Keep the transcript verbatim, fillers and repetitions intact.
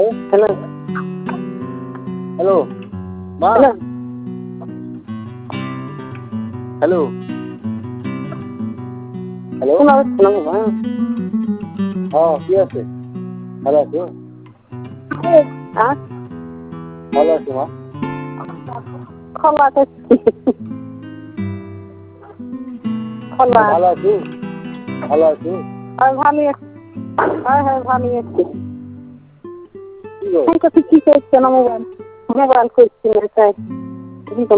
hello hello মা hello hello হ্যাঁ কি আছে ভালো আছো ভালো আছো মা খোলা তো খোলা ভালো আছো ভালো আছো আর ভালো হ্যাঁ হ্যাঁ ভালো আছি কি গো কি করছে না মোবাইল মোবাইল করছি না তাই